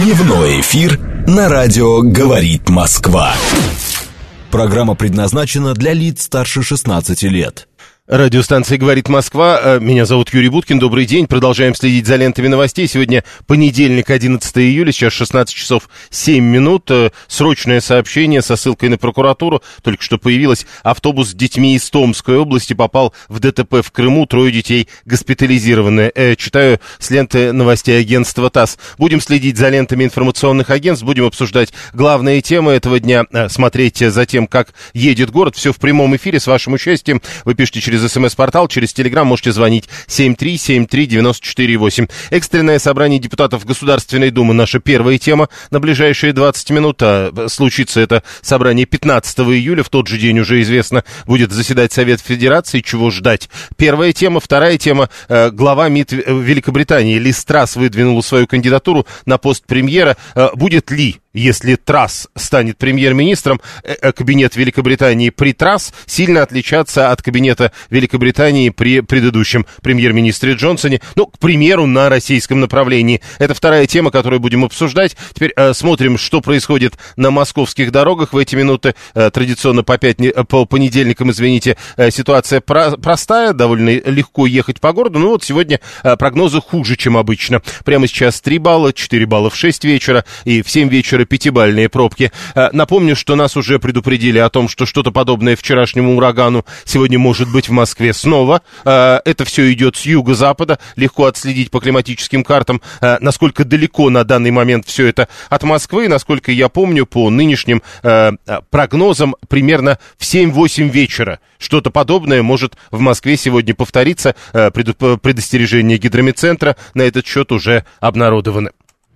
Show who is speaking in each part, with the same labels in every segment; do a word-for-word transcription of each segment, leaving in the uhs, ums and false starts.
Speaker 1: Дневной эфир на радио «Говорит Москва». Программа предназначена для лиц старше шестнадцати лет.
Speaker 2: Радиостанция «Говорит Москва». Меня зовут Юрий Буткин. Добрый день. Продолжаем следить за лентами новостей. Сегодня понедельник, одиннадцатого июля. Сейчас шестнадцать часов семь минут. Срочное сообщение со ссылкой на прокуратуру. Только что появилось. Автобус с детьми из Томской области попал в ДТП в Крыму. Трое детей госпитализированы. Читаю с ленты новостей агентства ТАСС. Будем следить за лентами информационных агентств. Будем обсуждать главные темы этого дня. Смотреть за тем, как едет город. Все в прямом эфире с вашим участием. Вы пишите через Через СМС-портал, через Телеграм можете звонить семь три семь три девять четыре восемь. Экстренное собрание депутатов Государственной Думы. Наша первая тема на ближайшие двадцать минут. А случится это собрание пятнадцатого июля. В тот же день уже известно, будет заседать Совет Федерации. Чего ждать? Первая тема. Вторая тема. Глава МИД Великобритании Лиз Трасс выдвинула свою кандидатуру на пост премьера. Будет ли, если Трасс станет премьер-министром, кабинет Великобритании при Трасс сильно отличаться от кабинета Великобритании при предыдущем премьер-министре Джонсоне, ну, к примеру, на российском направлении. Это вторая тема, которую будем обсуждать. Теперь э, смотрим, что происходит на московских дорогах в эти минуты. Э, традиционно по, пятни... по понедельникам, извините, э, ситуация про... простая, довольно легко ехать по городу. Ну вот сегодня э, прогнозы хуже, чем обычно. Прямо сейчас три балла, четыре балла в шесть вечера и в семь вечера пятибалльные пробки. Э, напомню, что нас уже предупредили о том, что что-то подобное вчерашнему урагану сегодня может быть в Москве снова. Это все идет с юго-запада. Легко отследить по климатическим картам, насколько далеко на данный момент все это от Москвы. Насколько я помню, по нынешним прогнозам, примерно в семь-восемь вечера что-то подобное может в Москве сегодня повториться. Предостережения Гидрометцентра на этот счет уже обнародованы.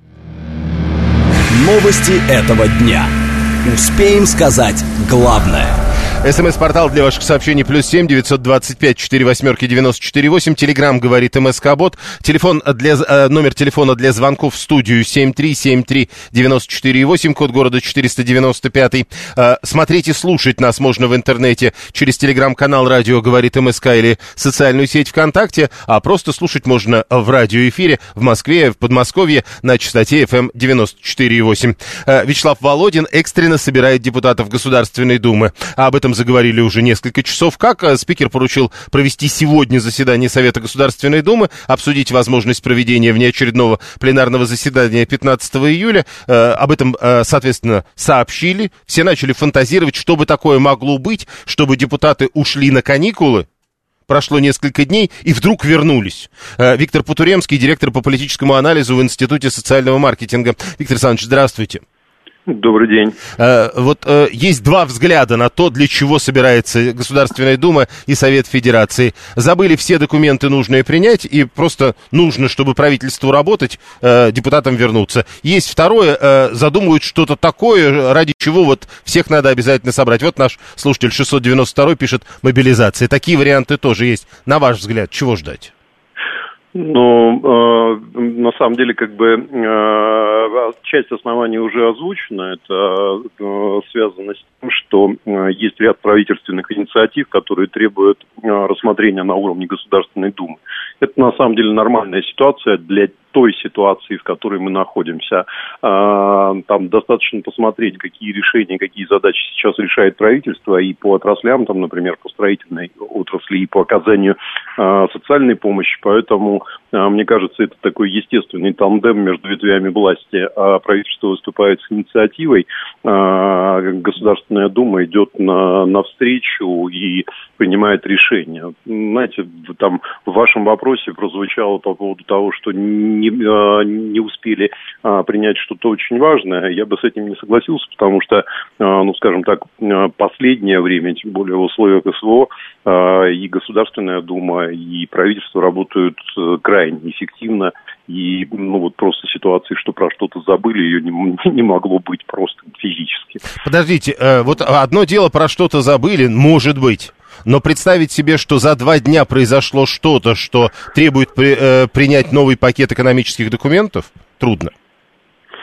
Speaker 1: Новости этого дня. Успеем сказать главное.
Speaker 2: СМС-портал для ваших сообщений плюс семь девятьсот двадцать пять четыре восьмерки девяносто четыре восемь. Телеграм говорит МСК-бот. Телефон для, э, номер телефона для звонков в студию семь три семь три девяносто четыре восемь, код города четыреста девяносто пять. Э, смотреть и слушать нас можно в интернете через телеграм-канал «Радио говорит МСК» или социальную сеть ВКонтакте, а просто слушать можно в радиоэфире в Москве, в Подмосковье на частоте эф эм девяносто четыре восемь. Э, Вячеслав Володин экстренно собирает депутатов Государственной Думы. Об этом заговорили уже несколько часов. Как спикер поручил провести сегодня заседание Совета Государственной Думы, обсудить возможность проведения внеочередного пленарного заседания пятнадцатого июля. Э, об этом, э, соответственно, сообщили. Все начали фантазировать, что бы такое могло быть, чтобы депутаты ушли на каникулы. Прошло несколько дней и вдруг вернулись. Э, Виктор Потуремский, директор по политическому анализу в Институте социального маркетинга. Виктор Александрович, здравствуйте.
Speaker 3: Добрый день.
Speaker 2: Э, вот э, есть два взгляда на то, для чего собирается Государственная Дума и Совет Федерации. Забыли все документы нужные принять, и просто нужно, чтобы правительству работать, э, депутатам вернуться. Есть второе, э, задумывают что-то такое, ради чего вот всех надо обязательно собрать. Вот наш слушатель шестьсот девяносто два пишет: мобилизация. Такие варианты тоже есть. На ваш взгляд, чего ждать?
Speaker 3: Ну, э, на самом деле, как бы, э, часть оснований уже озвучена. Это э, связано с тем, что э, есть ряд правительственных инициатив, которые требуют э, рассмотрения на уровне Государственной Думы. Это, на самом деле, нормальная ситуация для той ситуации, в которой мы находимся. А, там достаточно посмотреть, какие решения, какие задачи сейчас решает правительство и по отраслям, там, например, по строительной отрасли, и по оказанию а, социальной помощи. Поэтому, а, мне кажется, это такой естественный тандем между ветвями власти. А правительство выступает с инициативой, а, Государственная Дума идет на, навстречу и принимает решения. Знаете, там в вашем вопросе прозвучало по поводу того, что не Не, не успели а, принять что-то очень важное, я бы с этим не согласился, потому что, а, ну, скажем так, последнее время, тем более в условиях СВО, а, и Государственная Дума, и правительство работают крайне эффективно, и, ну, вот просто ситуации, что про что-то забыли, ее не, не могло быть просто физически.
Speaker 2: Подождите, э, вот одно дело про что-то забыли, может быть. Но представить себе, что за два дня произошло что-то, что требует при, э, принять новый пакет экономических документов, трудно.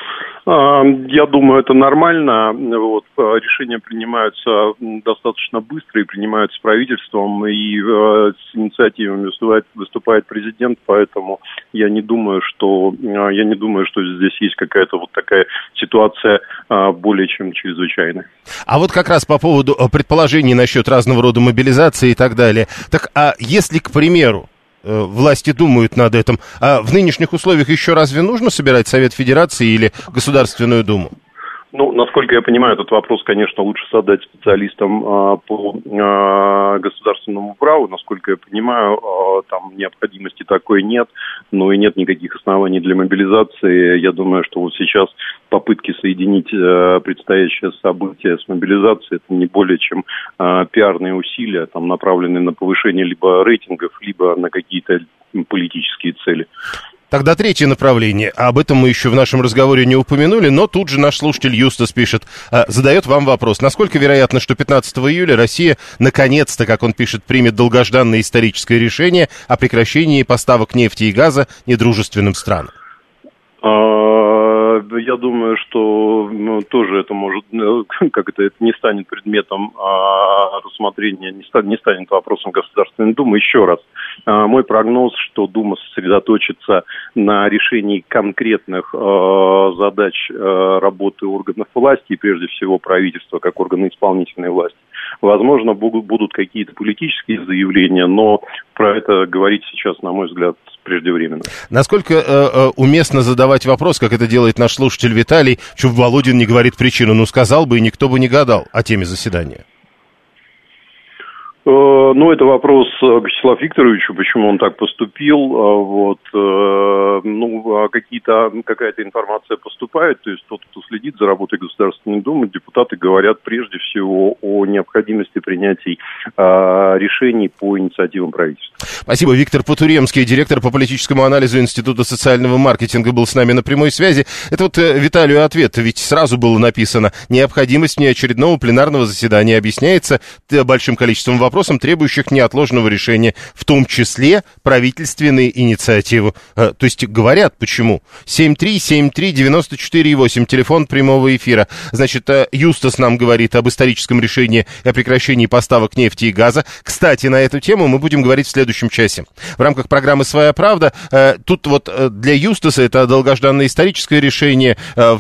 Speaker 3: Я думаю, это нормально. Вот, решения принимаются достаточно быстро и принимаются правительством, и с инициативами выступает, выступает президент, поэтому я не думаю, что я не думаю, что здесь есть какая-то вот такая ситуация более чем чрезвычайная.
Speaker 2: А вот как раз по поводу предположений насчет разного рода мобилизации и так далее. Так, а если, к примеру, власти думают над этим, а в нынешних условиях еще разве нужно собирать Совет Федерации или Государственную Думу?
Speaker 3: Ну, насколько я понимаю, этот вопрос, конечно, лучше задать специалистам а, по а, государственному праву. Насколько я понимаю, а, там необходимости такой нет, но и нет никаких оснований для мобилизации. Я думаю, что вот сейчас попытки соединить а, предстоящее событие с мобилизацией, это не более чем а, пиарные усилия, там, направленные на повышение либо рейтингов, либо на какие-то политические цели.
Speaker 2: Тогда третье направление, об этом мы еще в нашем разговоре не упомянули, но тут же наш слушатель Юстас пишет, задает вам вопрос, насколько вероятно, что пятнадцатого июля Россия наконец-то, как он пишет, примет долгожданное историческое решение о прекращении поставок нефти и газа недружественным странам?
Speaker 3: Я думаю, что ну, тоже это может, как это, это не станет предметом а, рассмотрения, не станет, не станет вопросом Государственной Думы. Еще раз, а, мой прогноз, что Дума сосредоточится на решении конкретных а, задач а, работы органов власти, и прежде всего правительства, как органа исполнительной власти. Возможно, будут, будут какие-то политические заявления, но про это говорить сейчас, на мой взгляд, преждевременно.
Speaker 2: Насколько э, э, уместно задавать вопрос, как это делает наш слушатель Виталий, что Володин не говорит причину, ну сказал бы, и никто бы не гадал о теме заседания?
Speaker 3: Ну, это вопрос к Вячеславу Викторовичу, почему он так поступил. Вот, ну, какие-то, какая-то информация поступает, то есть тот, кто следит за работой Государственной Думы, депутаты говорят прежде всего о необходимости принятия решений по инициативам правительства.
Speaker 2: Спасибо. Виктор Потуремский, директор по политическому анализу Института социального маркетинга, был с нами на прямой связи. Это вот Виталию ответ, ведь сразу было написано, необходимость неочередного пленарного заседания объясняется большим количеством вопросов, вопросам, требующих неотложного решения, в том числе правительственные инициативы. То есть говорят, почему. семь три семь три девять четыре восемь, телефон прямого эфира. Значит, Юстас нам говорит об историческом решении о прекращении поставок нефти и газа. Кстати, на эту тему мы будем говорить в следующем часе. В рамках программы «Своя правда» тут вот для Юстаса это долгожданное историческое решение.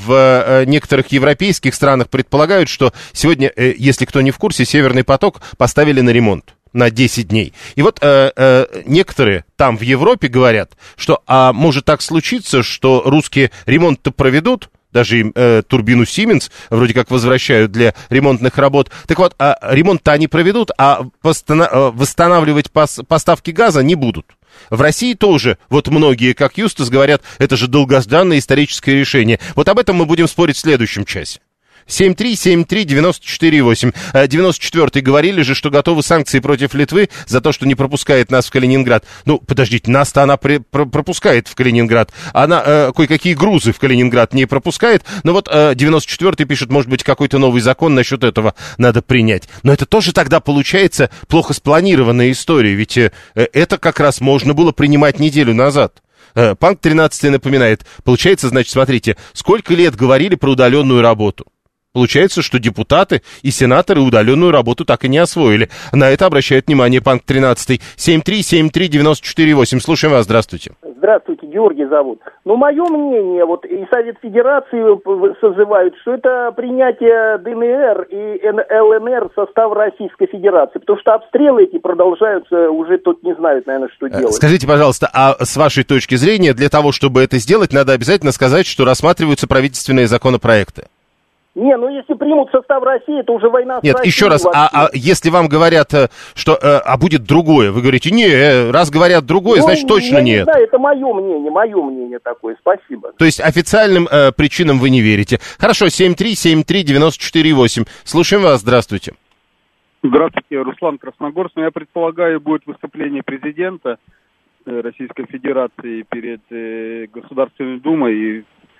Speaker 2: В некоторых европейских странах предполагают, что сегодня, если кто не в курсе, «Северный поток» поставили на ремонт на десять дней. И вот э, э, некоторые там в Европе говорят, что а может так случиться, что русские ремонт-то проведут, даже э, турбину Siemens вроде как возвращают для ремонтных работ. Так вот, а ремонт-то они проведут, а постана- восстанавливать пос- поставки газа не будут. В России тоже, вот многие, как Юстас, говорят, это же долгожданное историческое решение. Вот об этом мы будем спорить в следующем часе. семь три семь три девять четыре восемь. девяносто четвёртый говорили же, что готовы санкции против Литвы за то, что не пропускает нас в Калининград. Ну, подождите, нас-то она при, про, пропускает в Калининград. Она э, кое-какие грузы в Калининград не пропускает. Но вот э, девяносто четвёртый пишет, может быть, какой-то новый закон насчет этого надо принять. Но это тоже тогда получается плохо спланированная история. Ведь э, это как раз можно было принимать неделю назад. Э, Панк тринадцатый напоминает. Получается, значит, смотрите, сколько лет говорили про удаленную работу. Получается, что депутаты и сенаторы удаленную работу так и не освоили. На это обращает внимание Панк тринадцатый. семь три семь три девять четыре восемь. Слушаем вас, здравствуйте.
Speaker 4: Здравствуйте, Георгий зовут. Ну, мое мнение, вот и Совет Федерации созывают, что это принятие ДНР и ЛНР в состав Российской Федерации, потому что обстрелы эти продолжаются, уже тут не знают, наверное, что делать.
Speaker 2: Скажите, пожалуйста, а с вашей точки зрения, для того, чтобы это сделать, надо обязательно сказать, что рассматриваются правительственные законопроекты?
Speaker 4: Не, ну если примут в состав России, это уже война с
Speaker 2: Нет,
Speaker 4: Россией.
Speaker 2: еще раз, а, а если вам говорят, что а будет другое, вы говорите, не, раз говорят другое, ну, значит точно
Speaker 4: я
Speaker 2: нет.
Speaker 4: Не знаю, это мое мнение, мое мнение такое, спасибо.
Speaker 2: То есть официальным э, причинам вы не верите. Хорошо, семь три семь три девять четыре восемь. Слушаем вас, здравствуйте.
Speaker 5: Здравствуйте, Руслан Красногорск. Я предполагаю, будет выступление президента Российской Федерации перед э, Государственной Думой и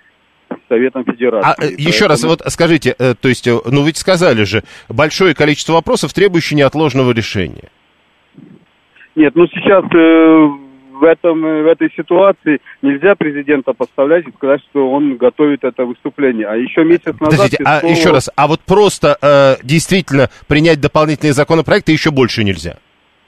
Speaker 5: Советом Федерации.
Speaker 2: А еще раз, вот скажите, то есть, ну ведь сказали же, большое количество вопросов, требующих неотложного решения.
Speaker 5: Нет, ну сейчас э, в, этом, в этой ситуации нельзя президента подставлять и сказать, что он готовит это выступление. А еще месяц назад...
Speaker 2: Подождите,
Speaker 5: Пескова...
Speaker 2: а еще раз, а вот просто э, действительно принять дополнительные законопроекты еще больше нельзя?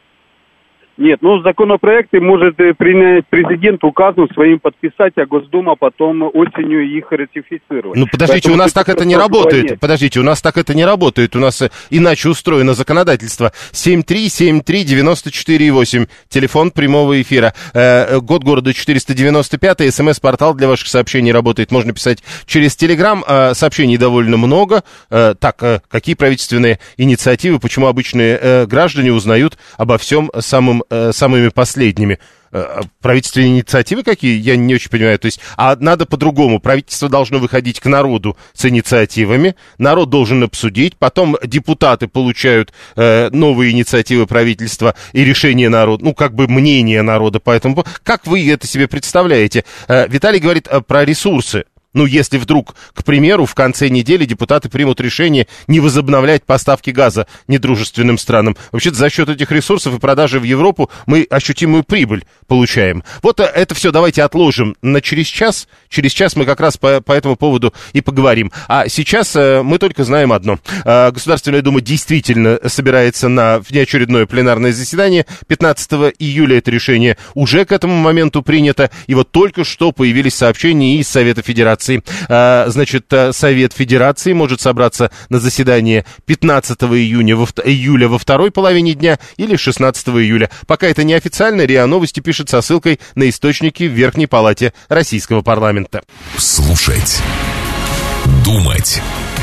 Speaker 5: Нет, ну законопроекты может принять президент указом своим подписать, а Госдума потом осенью их ратифицировать.
Speaker 2: Ну подождите,
Speaker 5: Поэтому
Speaker 2: у нас так это не работает.
Speaker 5: Нет.
Speaker 2: Подождите, у нас так это не работает. У нас иначе устроено законодательство. семь три семь три девять четыре восемь. Телефон прямого эфира. Э, код города четыреста девяносто пять. СМС-портал для ваших сообщений работает. Можно писать через Телеграм. Э, сообщений довольно много. Э, так, э, какие правительственные инициативы? Почему обычные э, граждане узнают обо всем самым самыми последними? Правительственные инициативы какие? Я не очень понимаю. То есть, а надо по-другому. Правительство должно выходить к народу с инициативами. Народ должен обсудить. Потом депутаты получают э, новые инициативы правительства и решения народа. Ну, как бы мнение народа по этому. Как вы это себе представляете? Э, Виталий говорит э, про ресурсы. Ну, если вдруг, к примеру, в конце недели депутаты примут решение не возобновлять поставки газа недружественным странам. Вообще-то за счет этих ресурсов и продажи в Европу мы ощутимую прибыль получаем. Вот это все давайте отложим на через час. Через час мы как раз по, по этому поводу и поговорим. А сейчас э, мы только знаем одно. Э, Государственная Дума действительно собирается на внеочередное пленарное заседание. пятнадцатого июля это решение уже к этому моменту принято. И вот только что появились сообщения из Совета Федерации. Значит, Совет Федерации может собраться на заседание пятнадцатого июня, во, июля во второй половине дня или шестнадцатого июля. Пока это неофициально, РИА Новости пишет со ссылкой на источники в Верхней Палате Российского парламента.
Speaker 1: Слушать, думать,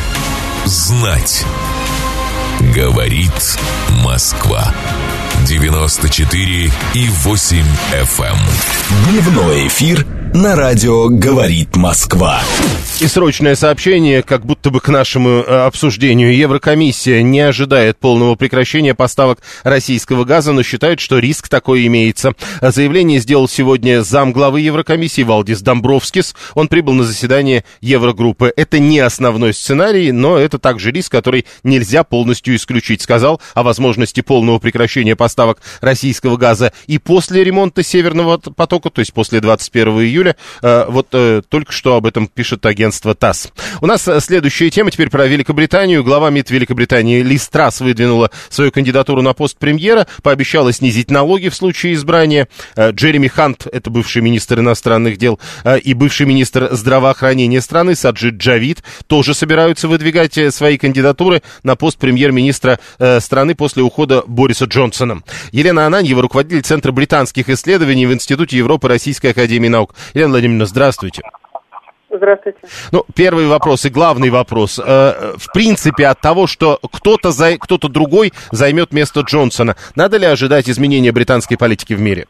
Speaker 1: знать. Говорит Москва. девяносто четыре и восемь эф эм. Дневной эфир на радио «Говорит Москва».
Speaker 2: И срочное сообщение, как будто бы к нашему э, обсуждению. Еврокомиссия не ожидает полного прекращения поставок российского газа, но считает, что риск такой имеется. Заявление сделал сегодня замглавы Еврокомиссии Валдис Домбровскис. Он прибыл на заседание Еврогруппы. Это не основной сценарий, но это также риск, который нельзя полностью исключить. Сказал о возможности полного прекращения поставок российского газа и после ремонта Северного потока, то есть после двадцать первого июля. Э, вот э, только что об этом пишет агентство ТАСС. У нас следующая тема теперь про Великобританию. Глава МИД Великобритании Лиз Трасс выдвинула свою кандидатуру на пост премьера, пообещала снизить налоги в случае избрания. Э, Джереми Хант, это бывший министр иностранных дел, э, и бывший министр здравоохранения страны Саджид Джавид тоже собираются выдвигать э, свои кандидатуры на пост премьер-министра э, страны после ухода Бориса Джонсона. Елена Ананьева, руководитель Центра британских исследований в Институте Европы Российской академии наук. Елена Владимировна, здравствуйте.
Speaker 6: Здравствуйте.
Speaker 2: Ну, первый вопрос и главный вопрос. Э, в принципе, от того, что кто-то, за... кто-то другой займет место Джонсона, надо ли ожидать изменения британской политики в мире?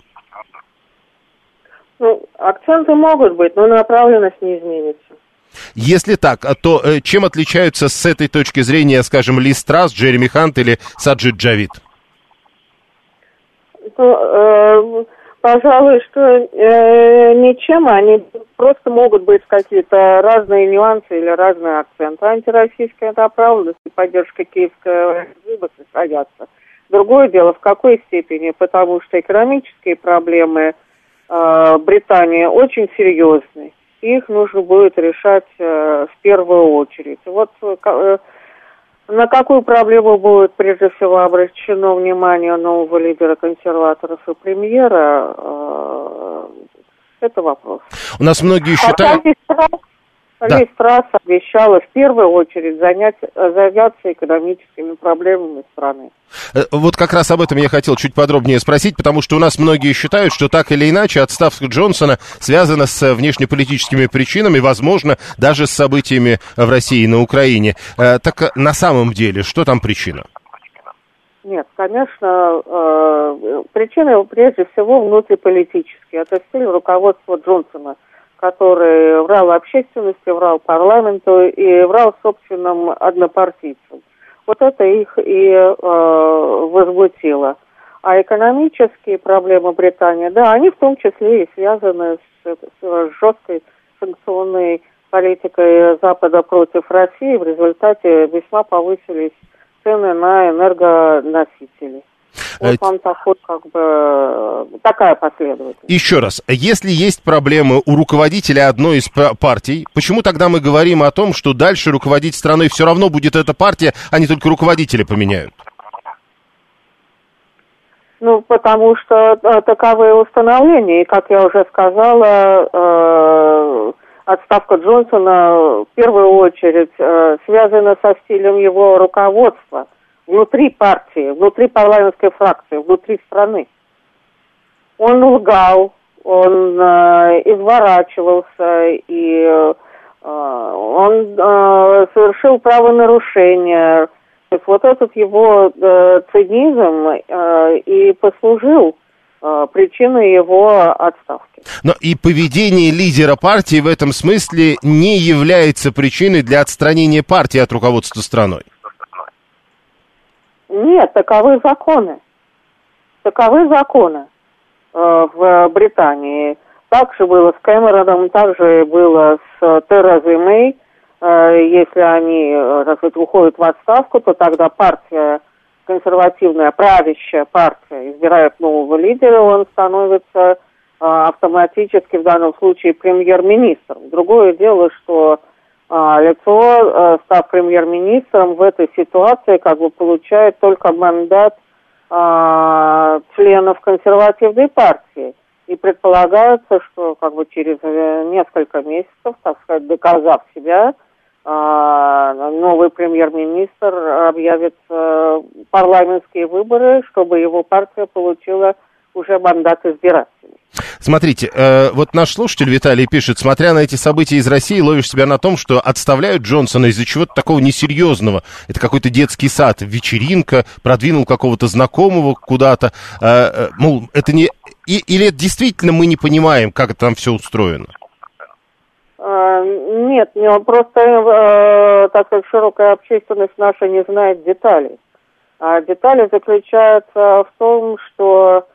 Speaker 6: Ну, акценты могут быть, но направленность не изменится.
Speaker 2: Если так, то э, чем отличаются с этой точки зрения, скажем, Лиз Трасс, Джереми Хант или Саджид Джавид?
Speaker 6: Ну, э, пожалуй, что э, ничем, они просто могут быть какие-то разные нюансы или разные акценты. Антироссийская направленность и поддержка киевского режима сохранятся. Другое дело, в какой степени, потому что экономические проблемы э, Британии очень серьезные. Их нужно будет решать э, в первую очередь. Вот э, на какую проблему будет прежде всего обращено внимание нового лидера консерваторов и премьера, э, это вопрос.
Speaker 2: У нас многие считают...
Speaker 6: Лиз Трасс обещала в первую очередь занять, заняться экономическими проблемами страны.
Speaker 2: Вот как раз об этом я хотел чуть подробнее спросить, потому что у нас многие считают, что так или иначе отставка Джонсона связана с внешнеполитическими причинами, возможно, даже с событиями в России и на Украине. Так на самом деле, что там причина?
Speaker 6: Нет, конечно, причины прежде всего внутриполитические. Это стиль руководства Джонсона, который врал общественности, врал парламенту и врал собственным однопартийцам. Вот это их и э, возмутило. А экономические проблемы Британии, да, они в том числе и связаны с, с жесткой санкционной политикой Запада против России. В результате весьма повысились цены на энергоносители. Вот вам такой, как бы, такая последовательность.
Speaker 2: Еще раз, если есть проблемы у руководителя одной из партий, почему тогда мы говорим о том, что дальше руководить страной все равно будет эта партия, а не только руководителя поменяют?
Speaker 6: Ну, потому что таковые установления, и, как я уже сказала, э, отставка Джонсона в первую очередь э, связана со стилем его руководства внутри партии, внутри парламентской фракции, внутри страны. Он лгал, он э, изворачивался, и э, он э, совершил правонарушение. То есть вот этот его э, цинизм э, и послужил э, причиной его отставки.
Speaker 2: Но и поведение лидера партии в этом смысле не является причиной для отстранения партии от руководства страной.
Speaker 6: Нет, таковы законы. Таковы законы э, в Британии. Так же было с Кэмероном, так же было с Терезой Мэй. Э, если они, так сказать, уходят в отставку, то тогда партия, консервативная правящая партия, избирает нового лидера, он становится э, автоматически в данном случае премьер-министром. Другое дело, что А, лицо, а, став премьер-министром, в этой ситуации как бы получает только мандат а, членов консервативной партии. И предполагается, что как бы через несколько месяцев, так сказать, доказав себя, а, новый премьер-министр объявит а, парламентские выборы, чтобы его партия получила уже мандат избирателей.
Speaker 2: Смотрите, э, вот наш слушатель Виталий пишет: смотря на эти события из России, ловишь себя на том, что отставляют Джонсона из-за чего-то такого несерьезного. Это какой-то детский сад, вечеринка, продвинул какого-то знакомого куда-то. Э, э, мол, это не... И, или это действительно мы не понимаем, как это там все устроено?
Speaker 6: А, нет, не, просто, э, так как широкая общественность наша не знает деталей. А детали заключаются в том, что...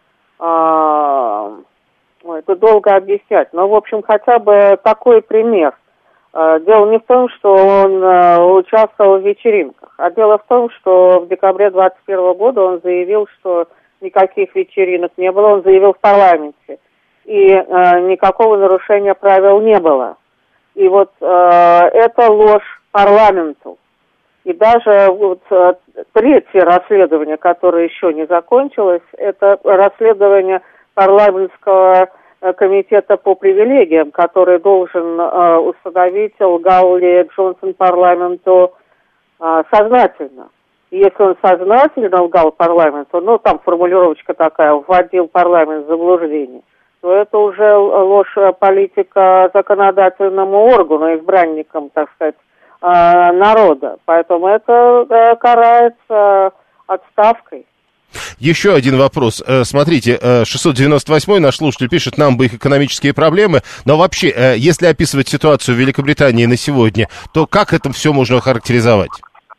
Speaker 6: А, это долго объяснять, но, в общем, хотя бы такой пример. Дело не в том, что он участвовал в вечеринках, а дело в том, что в декабре двадцать первого года он заявил, что никаких вечеринок не было, он заявил в парламенте, и никакого нарушения правил не было. И вот это ложь парламенту. И даже вот третье расследование, которое еще не закончилось, это расследование парламентского комитета по привилегиям, который должен э, установить, лгал ли Джонсон парламенту э, сознательно. И если он сознательно лгал парламенту, ну, там формулировочка такая, вводил парламент в заблуждение, то это уже ложь политика законодательному органу, избранникам, так сказать, э, народа. Поэтому это э, карается отставкой.
Speaker 2: Еще один вопрос. Смотрите, шестьсот девяносто восьмой наш слушатель пишет: нам бы их экономические проблемы. Но вообще, если описывать ситуацию в Великобритании на сегодня, то как это все можно охарактеризовать?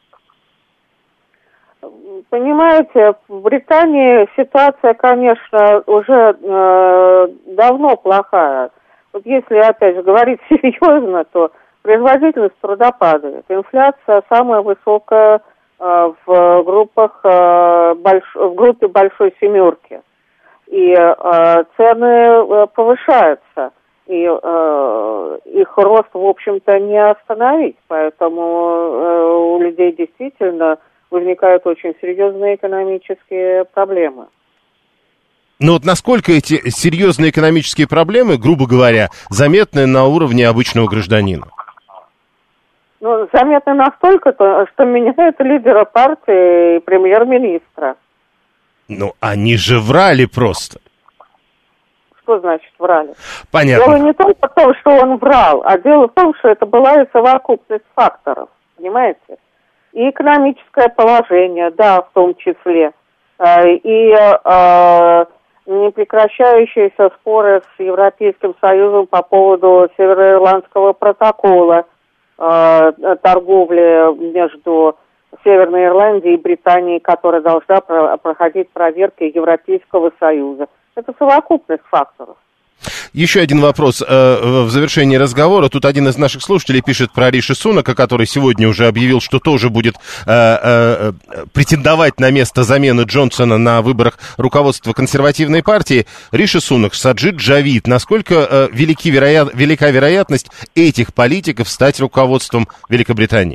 Speaker 6: Понимаете, в Британии ситуация, конечно, уже э, давно плохая. Вот если, опять же, говорить серьезно, то производительность труда падает. Инфляция самая высокая в группах, в группе большой семерки. И цены повышаются. И их рост, в общем-то, не остановить. Поэтому у людей действительно возникают очень серьезные экономические проблемы.
Speaker 2: Но вот насколько эти серьезные экономические проблемы, грубо говоря, заметны на уровне обычного гражданина?
Speaker 6: Ну, заметно настолько, что меняют лидера партии и премьер-министра.
Speaker 2: Ну, они же врали просто.
Speaker 6: Что значит врали?
Speaker 2: Понятно.
Speaker 6: Дело не только в том, что он врал, а дело в том, что это была и совокупность факторов, понимаете? И экономическое положение, да, в том числе, и э, непрекращающиеся споры с Европейским Союзом по поводу Североирландского протокола, торговли между Северной Ирландией и Британией, которая должна проходить проверки Европейского Союза. Это совокупность факторов.
Speaker 2: Еще один вопрос э, в завершении разговора. Тут один из наших слушателей пишет про Риши Сунака, который сегодня уже объявил, что тоже будет э, э, претендовать на место замены Джонсона на выборах руководства консервативной партии. Риши Сунак, Саджид Джавид. Насколько э, велики вероят, велика вероятность этих политиков стать руководством Великобритании?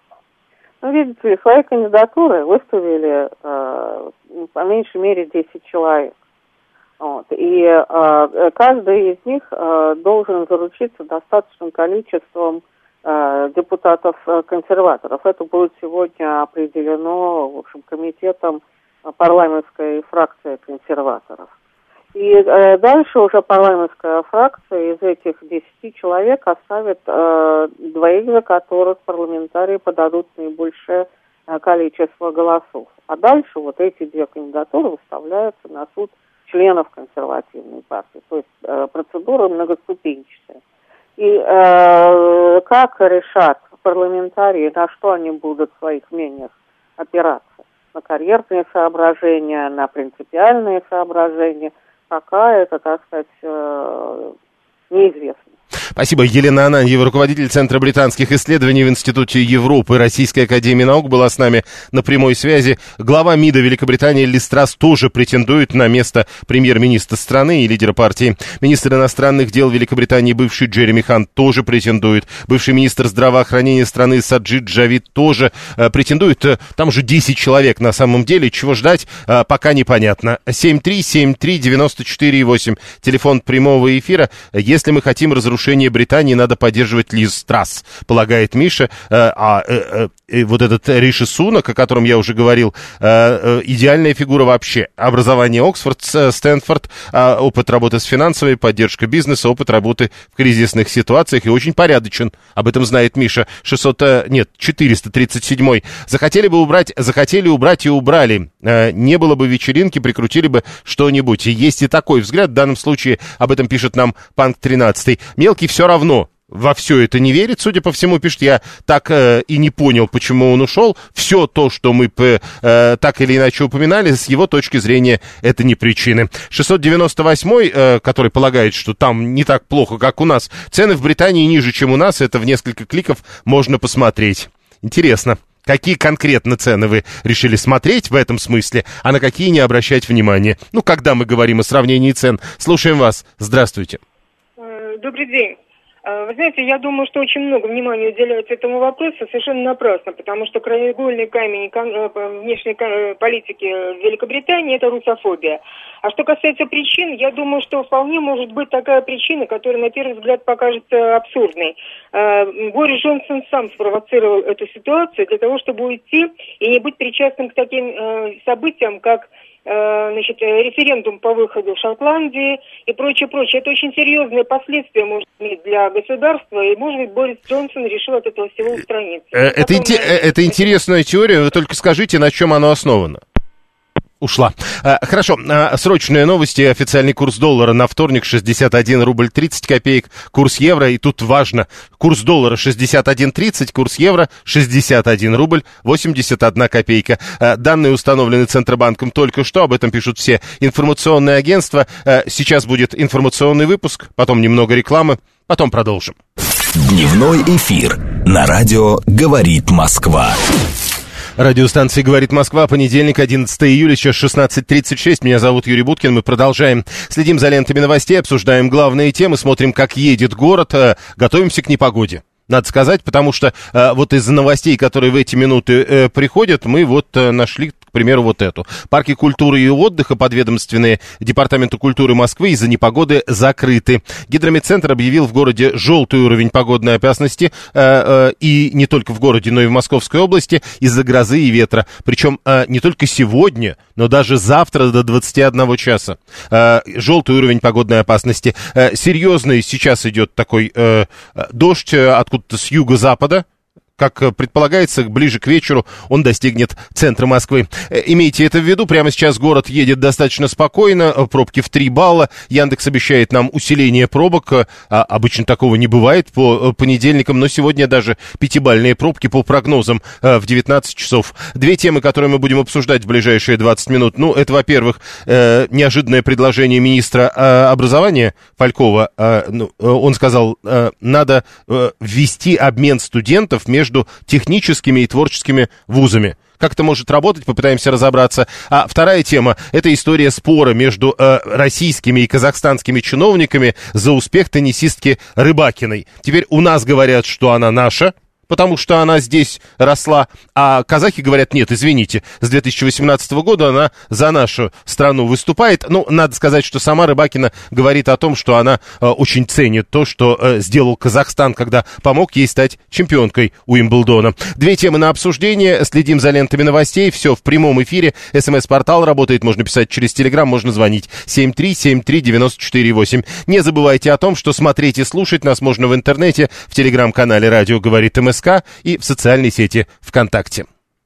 Speaker 6: Ну, видите ли, свои кандидатуры выставили э, по меньшей мере десять человек. Вот. И э, каждый из них э, должен заручиться достаточным количеством э, депутатов-консерваторов. Это будет сегодня определено, в общем, комитетом парламентской фракции консерваторов. И э, дальше уже парламентская фракция из этих десяти человек оставит э, двоих, за которых парламентарии подадут наибольшее э, количество голосов. А дальше вот эти две кандидатуры выставляются на суд членов консервативной партии. То есть э, процедура многоступенчатая. И э, как решат парламентарии, на что они будут в своих мнениях опираться? На карьерные соображения, на принципиальные соображения. Пока это, так сказать, э, неизвестно.
Speaker 2: Спасибо. Елена Ананьева, руководитель Центра британских исследований в Институте Европы Российской академии наук, была с нами на прямой связи. Глава МИДа Великобритании Лиз Трасс тоже претендует на место премьер-министра страны и лидера партии. Министр иностранных дел Великобритании бывший Джереми Хант тоже претендует. Бывший министр здравоохранения страны Саджид Джавид тоже э, претендует. Там уже десять человек на самом деле. Чего ждать, э, пока непонятно. семь три семь три девять четыре восемь. Телефон прямого эфира. Если мы хотим разрушения Британии, надо поддерживать Лиз Трасс, полагает Миша. А э, э, вот этот Риши Сунак, о котором я уже говорил, э, э, идеальная фигура вообще. Образование Оксфорд, Стэнфорд, э, опыт работы с финансовой, поддержка бизнеса, опыт работы в кризисных ситуациях и очень порядочен. Об этом знает Миша. шестьсот, нет, четыреста тридцать семь. Захотели бы убрать, захотели убрать и убрали. Э, не было бы вечеринки, прикрутили бы что-нибудь. И есть и такой взгляд. В данном случае об этом пишет нам Панк тринадцать. Мелкий все равно во все это не верит, судя по всему, пишет, я так э, и не понял, почему он ушел. Все то, что мы э, так или иначе упоминали, с его точки зрения, это не причины. шестьсот девяносто восемь, э, который полагает, что там не так плохо, как у нас, цены в Британии ниже, чем у нас, это в несколько кликов можно посмотреть. Интересно. Какие конкретно цены вы решили смотреть в этом смысле, а на какие не обращать внимания? Ну, когда мы говорим о сравнении цен. Слушаем вас. Здравствуйте.
Speaker 7: Добрый день. Вы знаете, я думаю, что очень много внимания уделяется этому вопросу совершенно напрасно, потому что краеугольный камень внешней политики Великобритании – это русофобия. А что касается причин, я думаю, что вполне может быть такая причина, которая на первый взгляд покажется абсурдной. Борис Джонсон сам спровоцировал эту ситуацию для того, чтобы уйти и не быть причастным к таким событиям, как значит, референдум по выходу в Шотландии и прочее, прочее. Это очень серьезные последствия может иметь для государства, и, может быть, Борис Джонсон решил от этого всего устраниться.
Speaker 2: Это, Потом, инте- это интересная теория, вы только скажите, на чем она основана. Ушла. А, хорошо, а, срочные новости. Официальный курс доллара на вторник шестьдесят один рубль тридцать копеек. Курс евро, и тут важно, курс доллара шестьдесят один тридцать, курс евро шестьдесят один рубль восемьдесят одна копейка. А, данные установлены Центробанком только что, об этом пишут все информационные агентства. А, сейчас будет информационный выпуск, потом немного рекламы, потом продолжим.
Speaker 1: Дневной эфир на радио «Говорит Москва».
Speaker 2: Радиостанция «Говорит Москва», понедельник, одиннадцатое июля, сейчас шестнадцать тридцать шесть. Меня зовут Юрий Буткин, мы продолжаем. Следим за лентами новостей, обсуждаем главные темы, смотрим, как едет город, готовимся к непогоде. Надо сказать, потому что э, вот из новостей, которые в эти минуты э, приходят, мы вот э, нашли, к примеру, вот эту. Парки культуры и отдыха, подведомственные Департаменту культуры Москвы, из-за непогоды закрыты. Гидрометцентр объявил в городе желтый уровень погодной опасности, э, э, и не только в городе, но и в Московской области, из-за грозы и ветра. Причем э, не только сегодня, но даже завтра до двадцати одного часа. Э, желтый уровень погодной опасности. Э, серьезный сейчас идет такой э, дождь, откуда с юго-запада, Как предполагается, ближе к вечеру он достигнет центра Москвы. Имейте это в виду, прямо сейчас город едет достаточно спокойно, пробки в три балла. Яндекс обещает нам усиление пробок, а обычно такого не бывает по понедельникам, но сегодня даже пятибалльные пробки по прогнозам в девятнадцать часов. Две темы, которые мы будем обсуждать в ближайшие двадцать минут. Ну, это, во-первых, неожиданное предложение министра образования Фалькова. Он сказал, надо ввести обмен студентов между между техническими и творческими вузами. Как это может работать, попытаемся разобраться. А вторая тема – это история спора между э, российскими и казахстанскими чиновниками за успех теннисистки Рыбакиной. Теперь у нас говорят, что она наша, потому что она здесь росла, а казахи говорят, нет, извините, с две тысячи восемнадцатого года она за нашу страну выступает. Ну, надо сказать, что сама Рыбакина говорит о том, что она э, очень ценит то, что э, сделал Казахстан, когда помог ей стать чемпионкой Уимблдона. Две темы на обсуждение, следим за лентами новостей, все в прямом эфире, СМС-портал работает, можно писать через Телеграм, можно звонить семь три семь три девять четыре восемь. Не забывайте о том, что смотреть и слушать нас можно в интернете, в Телеграм-канале «Радио говорит МСК» и в социальной сети ВКонтакте.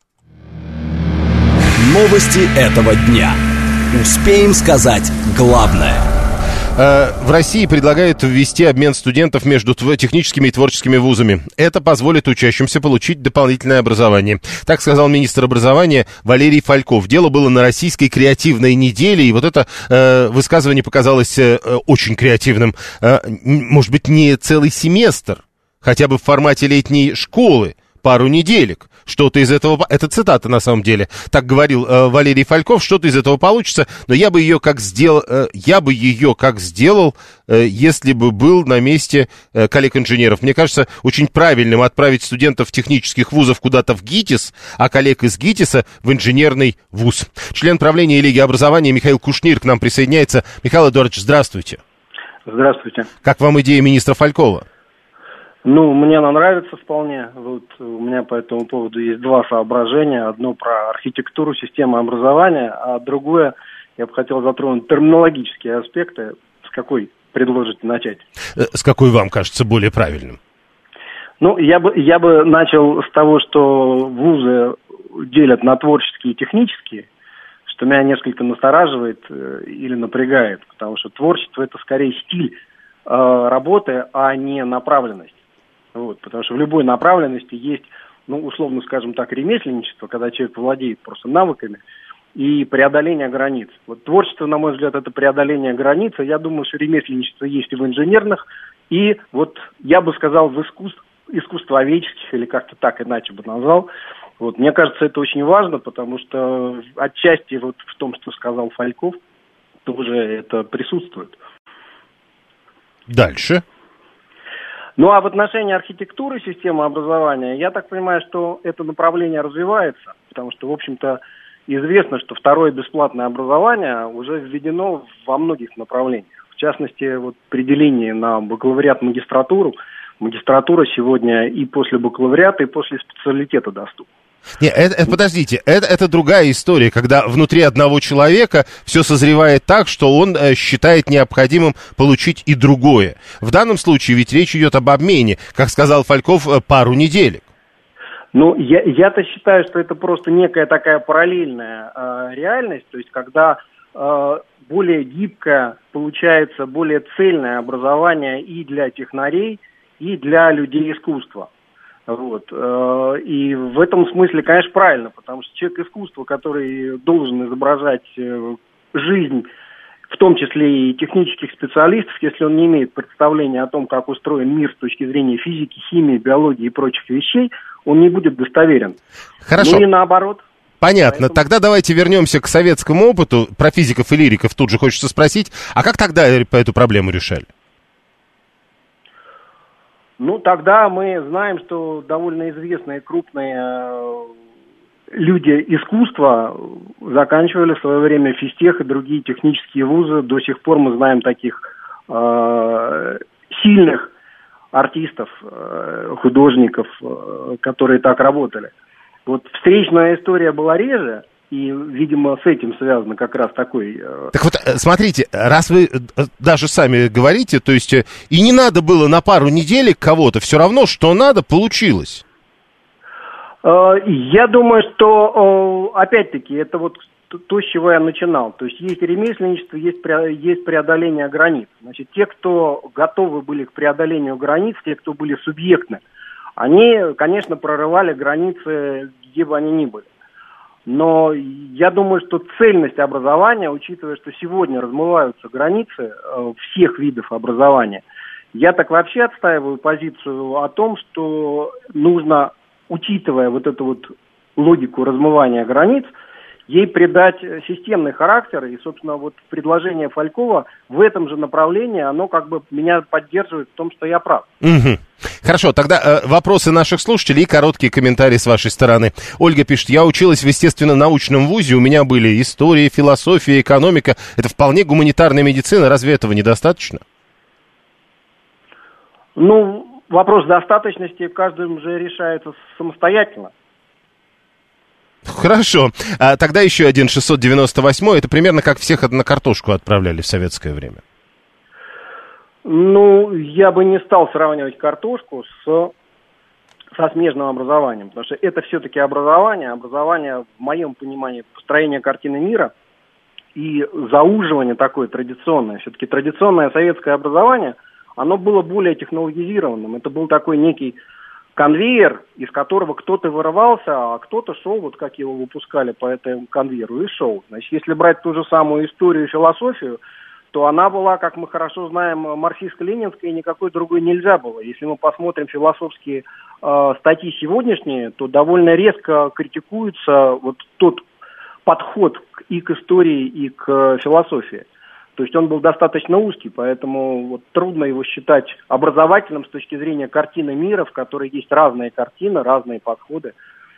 Speaker 1: Новости этого дня. Успеем сказать главное.
Speaker 2: В России предлагают ввести обмен студентов между техническими и творческими вузами. Это позволит учащимся получить дополнительное образование. Так сказал министр образования Валерий Фальков. Дело было на российской креативной неделе, и вот это э, высказывание показалось э, очень креативным. Э, может быть, не целый семестр, хотя бы в формате летней школы, пару неделек. Что-то из этого... Это цитата, на самом деле. Так говорил э, Валерий Фальков. Что-то из этого получится. Но я бы ее как сделал... Э, я бы ее как сделал, э, если бы был на месте э, коллег-инженеров. Мне кажется, очень правильным отправить студентов технических вузов куда-то в ГИТИС, а коллег из ГИТИСа в инженерный вуз. Член правления Лиги образования Михаил Кушнир к нам присоединяется. Михаил Эдуардович, здравствуйте.
Speaker 3: Здравствуйте.
Speaker 2: Как вам идея министра Фалькова?
Speaker 3: Ну, мне она нравится вполне. Вот у меня по этому поводу есть два соображения. Одно про архитектуру системы образования, а другое, я бы хотел затронуть терминологические аспекты. С какой предложите начать?
Speaker 2: С какой вам кажется более правильным?
Speaker 3: Ну, я бы, я бы начал с того, что вузы делят на творческие и технические, что меня несколько настораживает э, или напрягает, потому что творчество – это скорее стиль э, работы, а не направленность. Вот, потому что в любой направленности есть, ну, условно скажем так, ремесленничество, когда человек владеет просто навыками, и преодоление границ. Вот творчество, на мой взгляд, это преодоление границ. Я думаю, что ремесленничество есть и в инженерных, и вот я бы сказал в искусств, искусствоведческих, или как-то так иначе бы назвал. Вот, мне кажется, это очень важно, потому что отчасти вот в том, что сказал Фальков, тоже это присутствует.
Speaker 2: Дальше.
Speaker 3: Ну, а в отношении архитектуры системы образования, я так понимаю, что это направление развивается, потому что, в общем-то, известно, что второе бесплатное образование уже введено во многих направлениях. В частности, вот при делении на бакалавриат-магистратуру, магистратура сегодня и после бакалавриата, и после специалитета доступна.
Speaker 2: Нет, это, это, подождите, это, это другая история, когда внутри одного человека все созревает так, что он э, считает необходимым получить и другое. В данном случае ведь речь идет об обмене, как сказал Фальков, э, пару неделек.
Speaker 3: Ну, я, я-то считаю, что это просто некая такая параллельная э, реальность, то есть когда э, более гибкое получается, более цельное образование и для технарей, и для людей искусства. Вот. И в этом смысле, конечно, правильно, потому что человек искусства, который должен изображать жизнь, в том числе и технических специалистов, если он не имеет представления о том, как устроен мир с точки зрения физики, химии, биологии и прочих вещей, он не будет достоверен.
Speaker 2: Хорошо.
Speaker 3: Ну и наоборот.
Speaker 2: Понятно.
Speaker 3: Поэтому...
Speaker 2: Тогда давайте вернемся к советскому опыту. Про физиков и лириков тут же хочется спросить. А как тогда эту проблему решали?
Speaker 3: Ну, тогда мы знаем, что довольно известные крупные э, люди искусства заканчивали в свое время физтех и другие технические вузы. До сих пор мы знаем таких э, сильных артистов, э, художников, э, которые так работали. Вот встречная история была реже. И, видимо, с этим связано как раз такой... Э...
Speaker 2: Так вот, смотрите, раз вы даже сами говорите, то есть и не надо было на пару неделек кого-то, все равно, что надо, получилось.
Speaker 8: Я думаю, что, опять-таки, это вот то, с чего я начинал. То есть есть ремесленничество, есть, есть преодоление границ. Значит, те, кто готовы были к преодолению границ, те, кто были субъектны, они, конечно, прорывали границы, где бы они ни были. Но я думаю, что цельность образования, учитывая, что сегодня размываются границы всех видов образования, я так вообще отстаиваю позицию о том, что нужно, учитывая вот эту вот логику размывания границ, ей придать системный характер. И, собственно, вот предложение Фалькова в этом же направлении, оно как бы меня поддерживает в том, что я прав.
Speaker 2: Угу. Хорошо, тогда э, вопросы наших слушателей и короткие комментарии с вашей стороны. Ольга пишет: я училась в естественно-научном вузе, у меня были история, философия, экономика. Это вполне гуманитарная медицина, разве этого недостаточно?
Speaker 8: Ну, вопрос достаточности каждым же решается самостоятельно.
Speaker 2: Хорошо. А тогда еще один шестьсот девяносто восемь. Это примерно как всех на картошку отправляли в советское время.
Speaker 8: Ну, я бы не стал сравнивать картошку с, со смежным образованием, потому что это все-таки образование. Образование, в моем понимании, построение картины мира и зауживание такое традиционное. Все-таки традиционное советское образование, оно было более технологизированным. Это был такой некий конвейер, из которого кто-то вырывался, а кто-то шел, вот как его выпускали по этому конвейеру, и шел. Значит, если брать ту же самую историю и философию, то она была, как мы хорошо знаем, марксистско-ленинской, и никакой другой нельзя было. Если мы посмотрим философские э, статьи сегодняшние, то довольно резко критикуется вот тот подход и к истории, и к философии. То есть он был достаточно узкий, поэтому вот трудно его считать образовательным с точки зрения картины мира, в которой есть разные картины, разные подходы.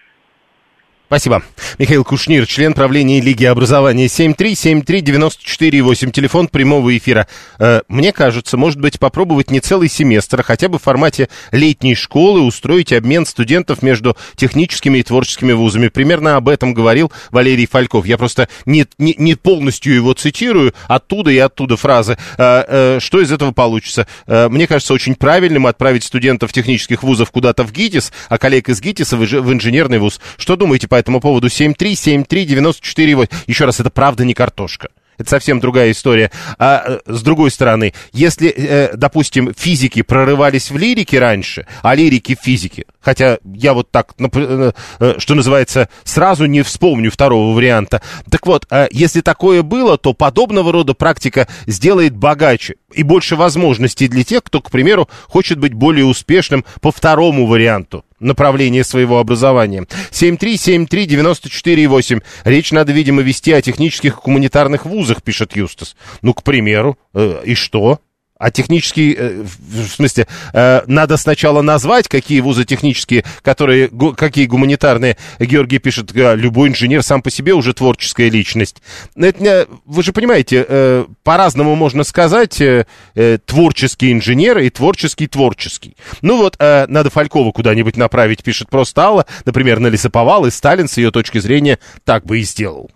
Speaker 2: Спасибо. Михаил Кушнир, член правления Лиги образования. семь три семь три девять четыре восемь, телефон прямого эфира. Э, мне кажется, может быть, попробовать не целый семестр, а хотя бы в формате летней школы устроить обмен студентов между техническими и творческими вузами. Примерно об этом говорил Валерий Фальков. Я просто не, не, не полностью его цитирую, оттуда и оттуда фразы. Э, э, что из этого получится? Э, мне кажется, очень правильным отправить студентов технических вузов куда-то в ГИТИС, а коллег из ГИТИСа в, в инженерный вуз. Что думаете по этому поводу? семь три семь три девять четыре восемь. Еще раз, это правда не картошка. Это совсем другая история. А с другой стороны, если, э, допустим, физики прорывались в лирике раньше, а лирики в физике, хотя я вот так, э, э, что называется, сразу не вспомню второго варианта. Так вот, э, если такое было, то подобного рода практика сделает богаче и больше возможностей для тех, кто, к примеру, хочет быть более успешным по второму варианту направления своего образования. семь три семь три девять четыре восемь. Речь надо, видимо, вести о технических и гуманитарных вузах, пишет Юстас. Ну, к примеру, э, и что? А технические, э, в смысле, э, надо сначала назвать, какие вузы технические, которые, гу, какие гуманитарные. Георгий пишет, э, любой инженер сам по себе уже творческая личность. Это, вы же понимаете, э, по-разному можно сказать э, э, творческий инженер и творческий творческий. Ну вот, э, надо Фалькова куда-нибудь направить, пишет просто Алла, например, на лесоповал, и Сталин с ее точки зрения так бы и сделал.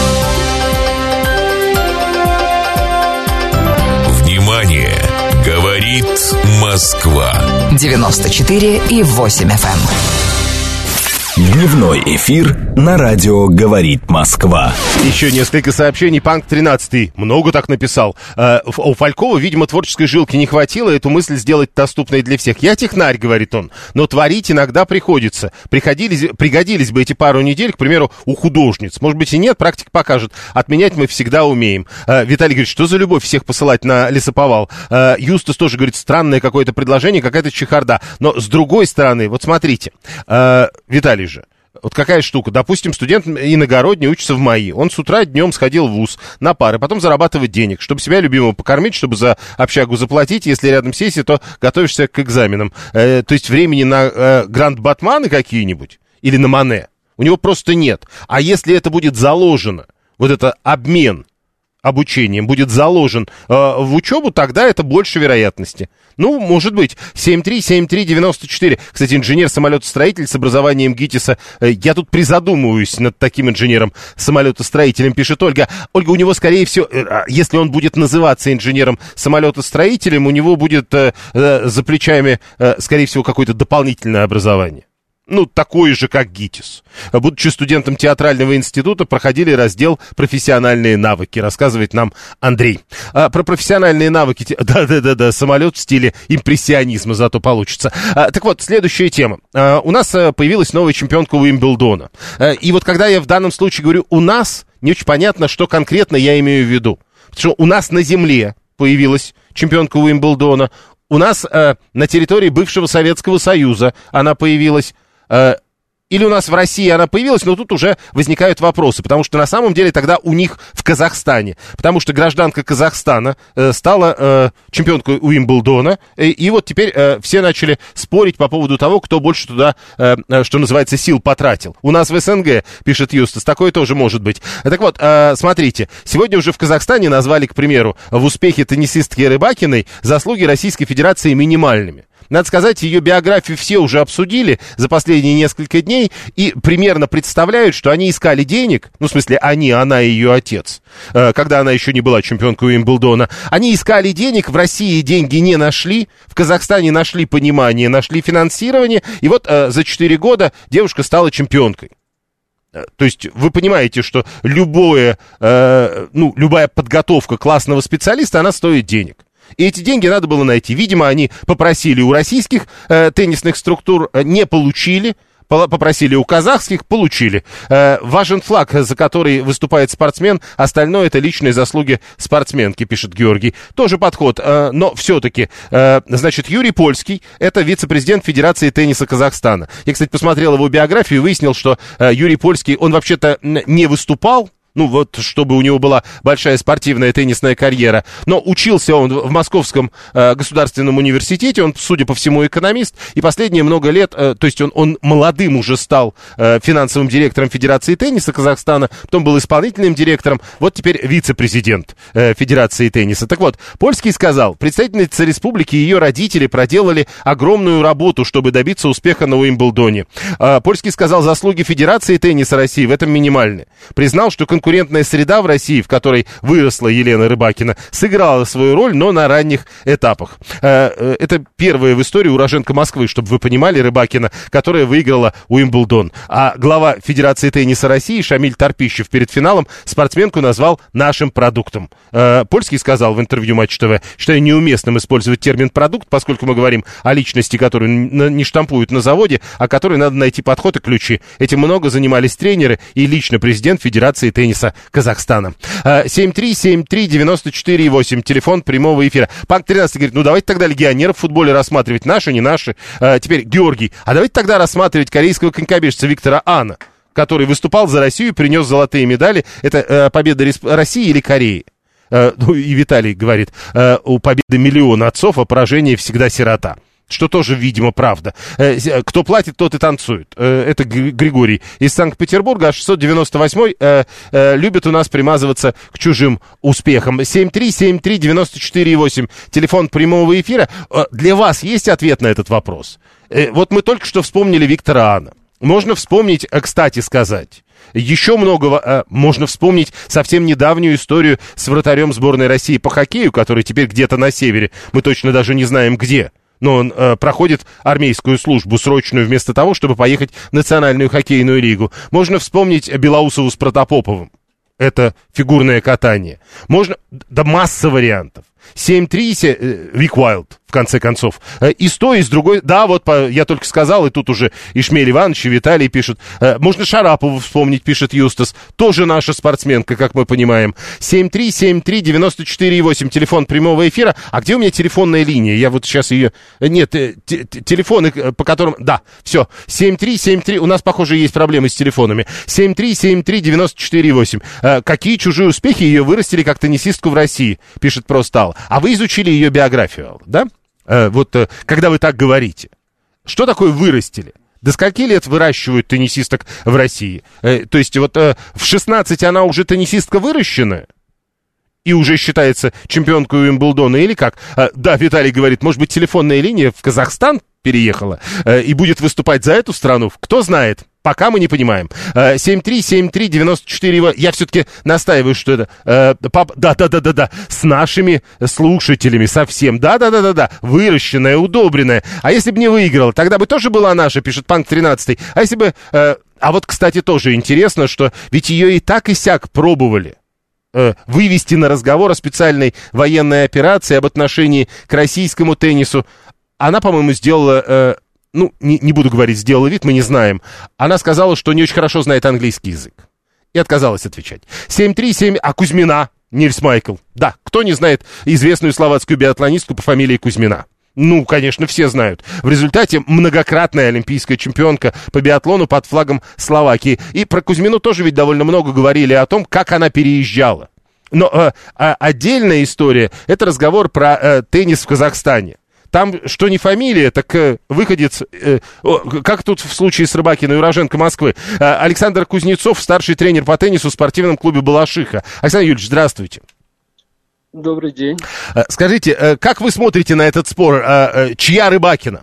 Speaker 1: Внимание! Говорит Москва.
Speaker 9: девяносто четыре и восемь эф эм.
Speaker 1: Дневной эфир на радио «Говорит Москва».
Speaker 2: Еще несколько сообщений. Панк тринадцатый много так написал. Э, у Фалькова, видимо, творческой жилки не хватило эту мысль сделать доступной для всех. Я технарь, говорит он, но творить иногда приходится. Приходились, пригодились бы эти пару недель, к примеру, у художниц. Может быть и нет, практика покажет. Отменять мы всегда умеем. Э, Виталий говорит, что за любовь всех посылать на лесоповал? Э, Юстас тоже говорит, странное какое-то предложение, какая-то чехарда. Но с другой стороны, вот смотрите, э, Виталий же, вот какая штука. Допустим, студент иногородний учится в МАИ. Он с утра днем сходил в вуз на пары, потом зарабатывает денег, чтобы себя любимого покормить, чтобы за общагу заплатить. Если рядом сессия, то готовишься к экзаменам. Э, то есть времени на э, Гранд-Батманы какие-нибудь или на Мане у него просто нет. А если это будет заложено, вот это обмен обучением будет заложен э, в учебу, тогда это больше вероятности. Ну, может быть. семь три семь три девять четыре. Кстати, инженер-самолетостроитель с образованием ГИТИСа. Э, я тут призадумываюсь над таким инженером-самолетостроителем, пишет Ольга. Ольга, у него, скорее всего, э, если он будет называться инженером-самолетостроителем, у него будет э, э, за плечами, э, скорее всего, какое-то дополнительное образование. ну, такой же, как ГИТИС. Будучи студентом театрального института, проходили раздел «Профессиональные навыки», рассказывает нам Андрей. А, про профессиональные навыки, да-да-да, самолет в стиле импрессионизма зато получится. А, так вот, следующая тема. А, у нас а, появилась новая чемпионка Уимблдона. А, и вот когда я в данном случае говорю «у нас», не очень понятно, что конкретно я имею в виду. Потому что у нас на земле появилась чемпионка Уимблдона, у нас а, на территории бывшего Советского Союза она появилась. Или у нас в России она появилась, но тут уже возникают вопросы, потому что на самом деле тогда у них в Казахстане, потому что гражданка Казахстана э, стала э, чемпионкой Уимблдона, и, и вот теперь э, все начали спорить по поводу того, кто больше туда, э, что называется, сил потратил. У нас в СНГ, пишет Юстас, такое тоже может быть. Так вот, э, смотрите, сегодня уже в Казахстане назвали, к примеру, в успехе теннисистки Рыбакиной заслуги Российской Федерации минимальными. Надо сказать, ее биографию все уже обсудили за последние несколько дней и примерно представляют, что они искали денег, ну, в смысле, они, она и ее отец, когда она еще не была чемпионкой Уимблдона, они искали денег, в России деньги не нашли, в Казахстане нашли понимание, нашли финансирование, и вот за четыре года девушка стала чемпионкой. То есть вы понимаете, что любое, ну, любая подготовка классного специалиста, она стоит денег. И эти деньги надо было найти. Видимо, они попросили у российских э, теннисных структур, э, не получили. Попросили у казахских, получили. Э, важен флаг, за который выступает спортсмен, остальное это личные заслуги спортсменки, пишет Георгий. Тоже подход, э, но все-таки, э, значит, Юрий Польский, это вице-президент Федерации тенниса Казахстана. Я, кстати, посмотрел его биографию и выяснил, что э, Юрий Польский, он вообще-то не выступал, ну вот, чтобы у него была большая спортивная теннисная карьера. Но учился он в Московском э, государственном университете, он, судя по всему, экономист, и последние много лет, э, то есть он, он молодым уже стал э, финансовым директором Федерации тенниса Казахстана, потом был исполнительным директором, вот теперь вице-президент э, Федерации тенниса. Так вот, Польский сказал, представительница республики и ее родители проделали огромную работу, чтобы добиться успеха на Уимблдоне. Э, Польский сказал, заслуги Федерации тенниса России в этом минимальны. Признал, что конкуренция Конкурентная среда в России, в которой выросла Елена Рыбакина, сыграла свою роль, но на ранних этапах. Это первая в истории уроженка Москвы, чтобы вы понимали, Рыбакина, которая выиграла Уимблдон. А глава Федерации тенниса России Шамиль Торпищев перед финалом спортсменку назвал нашим продуктом. Польский сказал в интервью Матч ТВ, считаю неуместным использовать термин «продукт», поскольку мы говорим о личности, которую не штампуют на заводе, а которой надо найти подход и ключи. Этим много занимались тренеры и лично президент Федерации тенниса Казахстана. семь три семь три девяносто четыре восемь, телефон прямого эфира. Панк тринадцать говорит, ну давайте тогда легионеров в футболе рассматривать, наши, не наши. А, теперь Георгий, а давайте тогда рассматривать корейского конькобежца Виктора Ана, который выступал за Россию и принес золотые медали. Это э, победа Респ... России или Кореи? Э, ну и Виталий говорит, э, у победы миллион отцов, а поражение всегда сирота. Что тоже, видимо, правда. Кто платит, тот и танцует. Это Григорий из Санкт-Петербурга, а шестьсот девяносто восьмой любит у нас примазываться к чужим успехам. семь три семь три девяносто четыре восемь, телефон прямого эфира. Для вас есть ответ на этот вопрос? Вот мы только что вспомнили Виктора Ана. Можно вспомнить, кстати сказать, еще многого, можно вспомнить совсем недавнюю историю с вратарем сборной России по хоккею, который теперь где-то на севере, мы точно даже не знаем где. Но он э, проходит армейскую службу срочную вместо того, чтобы поехать в Национальную хоккейную лигу. Можно вспомнить Белоусову с Протопоповым. Это фигурное катание. Можно... Да масса вариантов. семь три, Рик Уайлд, в конце концов. И с той, и с другой. Да, вот по, я только сказал, и тут уже и Шмель Иванович, и Виталий пишут. Можно Шарапову вспомнить, пишет Юстас. Тоже наша спортсменка, как мы понимаем. семь три семь три девяносто четыре восемь, телефон прямого эфира. А где у меня телефонная линия? Я вот сейчас ее... Нет, телефоны, по которым... Да, все. семь три семь три, у нас, похоже, есть проблемы с телефонами. семь три семь три девяносто четыре восемь. Какие чужие успехи ее вырастили как теннисистку в России, пишет Простал. А вы изучили ее биографию, да? Э, вот э, когда вы так говорите. Что такое вырастили? До скольки лет выращивают теннисисток в России? Э, то есть вот э, в шестнадцать она уже теннисистка выращенная? И уже считается чемпионкой Уимблдона или как? Э, да, Виталий говорит, может быть, телефонная линия в Казахстан переехала э, и будет выступать за эту страну, кто знает. Пока мы не понимаем. семь три семь три девять четыре. Я все-таки настаиваю, что это... Э, пап, да-да-да-да-да. С нашими слушателями совсем. Да-да-да-да-да. Выращенная, удобренная. А если бы не выиграла, тогда бы тоже была наша, пишет Панк тринадцать. А если бы... Э, а вот, кстати, тоже интересно, что ведь ее и так и сяк пробовали э, вывести на разговор о специальной военной операции, об отношении к российскому теннису. Она, по-моему, сделала... Э, ну, не, не буду говорить, сделала вид, мы не знаем. Она сказала, что не очень хорошо знает английский язык. И отказалась отвечать. семь три семь... А Кузьмина? Нильс Майкл. Да, кто не знает известную словацкую биатлонистку по фамилии Кузьмина? Ну, конечно, все знают. В результате многократная олимпийская чемпионка по биатлону под флагом Словакии. И про Кузьмину тоже ведь довольно много говорили о том, как она переезжала. Но э, э, отдельная история — это разговор про э, теннис в Казахстане. Там, что не фамилия, так э, выходец, э, о, как тут в случае с Рыбакиной, уроженка Москвы. Э, Александр Кузнецов, старший тренер по теннису в спортивном клубе «Балашиха». Александр Юрьевич, здравствуйте.
Speaker 10: Добрый день.
Speaker 2: Э, скажите, э, как вы смотрите на этот спор? Э, э, чья Рыбакина?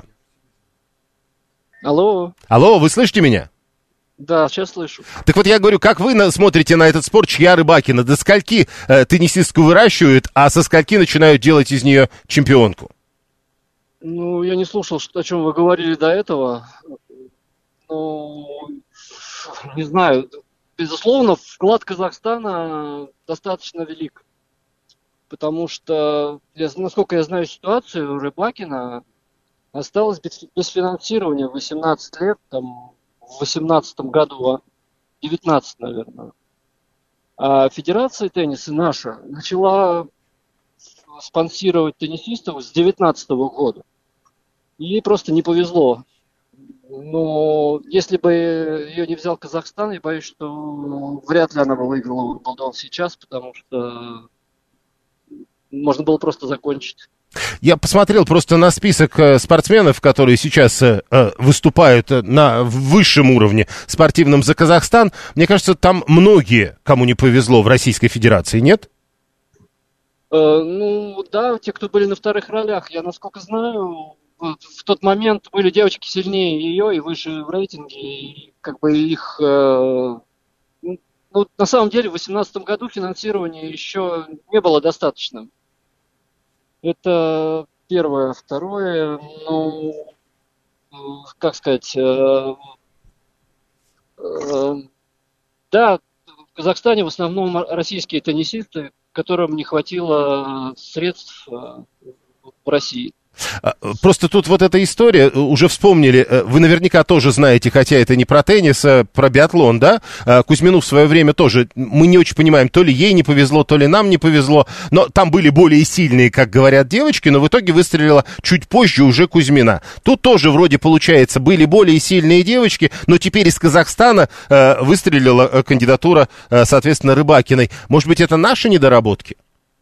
Speaker 10: Алло.
Speaker 2: Алло, вы слышите меня?
Speaker 10: Да, сейчас слышу.
Speaker 2: Так вот я говорю, как вы на, смотрите на этот спор, чья Рыбакина? До скольки э, теннисистку выращивают, а со скольки начинают делать из нее чемпионку?
Speaker 10: Ну, я не слушал, что, о чем вы говорили до этого. Ну, не знаю. Безусловно, вклад Казахстана достаточно велик. Потому что, я, насколько я знаю ситуацию, Рыбакина осталась без, без финансирования восемнадцать лет, там, в восемнадцатом году, а девятнадцать, наверное. А Федерация тенниса наша начала спонсировать теннисистов с девятнадцатого года. Ей просто не повезло. Но если бы ее не взял Казахстан, я боюсь, что вряд ли она бы выиграла Уимблдон сейчас, потому что можно было просто закончить.
Speaker 2: Я посмотрел просто на список э, спортсменов, которые сейчас э, выступают на высшем уровне спортивном за Казахстан. Мне кажется, там многие, кому не повезло в Российской Федерации, нет?
Speaker 10: Э, ну, да, те, кто были на вторых ролях, я, насколько знаю, в тот момент были девочки сильнее ее и выше в рейтинге, и как бы их... Э, ну, на самом деле, в две тысячи восемнадцатом году финансирование еще не было достаточным. Это первое. Второе, ну, как сказать, э, э, да, в Казахстане в основном российские теннисисты, которым не хватило средств э, в России.
Speaker 2: Просто тут вот эта история, уже вспомнили, вы наверняка тоже знаете, хотя это не про теннис, а про биатлон, да? Кузьмину в свое время тоже, мы не очень понимаем, то ли ей не повезло, то ли нам не повезло, но там были более сильные, как говорят девочки, но в итоге выстрелила чуть позже уже Кузьмина. Тут тоже вроде получается, были более сильные девочки, но теперь из Казахстана э, выстрелила кандидатура, э, соответственно, Рыбакиной. Может быть, это наши недоработки?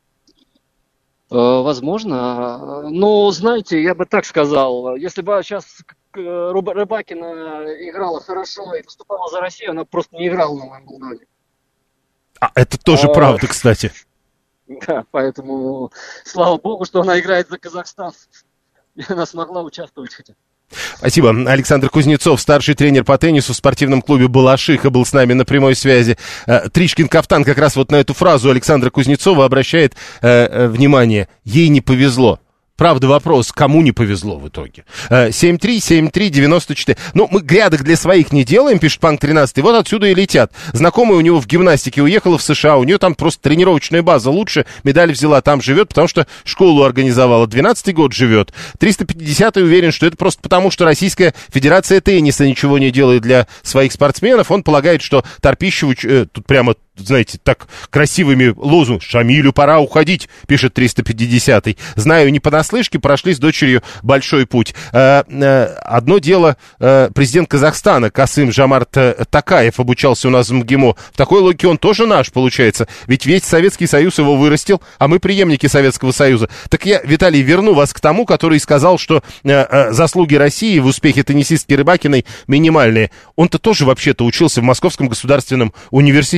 Speaker 10: Возможно. Но, знаете, я бы так сказал, если бы сейчас Рыбакина играла хорошо и выступала за Россию, она просто не играла на Уимблдоне.
Speaker 2: А это тоже а, правда, кстати.
Speaker 10: Да, поэтому слава богу, что она играет за Казахстан. И она смогла участвовать хотя бы.
Speaker 2: Спасибо. Александр Кузнецов, старший тренер по теннису в спортивном клубе «Балашиха», был с нами на прямой связи. Тричкин Кафтан как раз вот на эту фразу Александра Кузнецова обращает э, внимание. Ей не повезло. Правда, вопрос, кому не повезло в итоге. семь три семь три девять четыре. Ну, мы грядок для своих не делаем, пишет Панк тринадцать. Вот отсюда и летят. Знакомая у него в гимнастике уехала в США. У нее там просто тренировочная база лучше. Медаль взяла, там живет, потому что школу организовала. двенадцатый год живет. триста пятидесятый уверен, что это просто потому, что Российская Федерация тенниса ничего не делает для своих спортсменов. Он полагает, что Торпищеву, э, тут прямо, знаете, так красивыми лозунгами: «Шамилю пора уходить», пишет триста пятидесятый. Знаю, не понаслышке, прошли с дочерью большой путь. Э, э, одно дело, э, президент Казахстана Касым-Жомарт Токаев обучался у нас в МГИМО. В такой логике он тоже наш, получается. Ведь весь Советский Союз его вырастил, а мы преемники Советского Союза. Так я, Виталий, верну вас к тому, который сказал, что э, э, заслуги России в успехе теннисистки Рыбакиной минимальные. Он-то тоже вообще-то учился в Московском государственном университете. За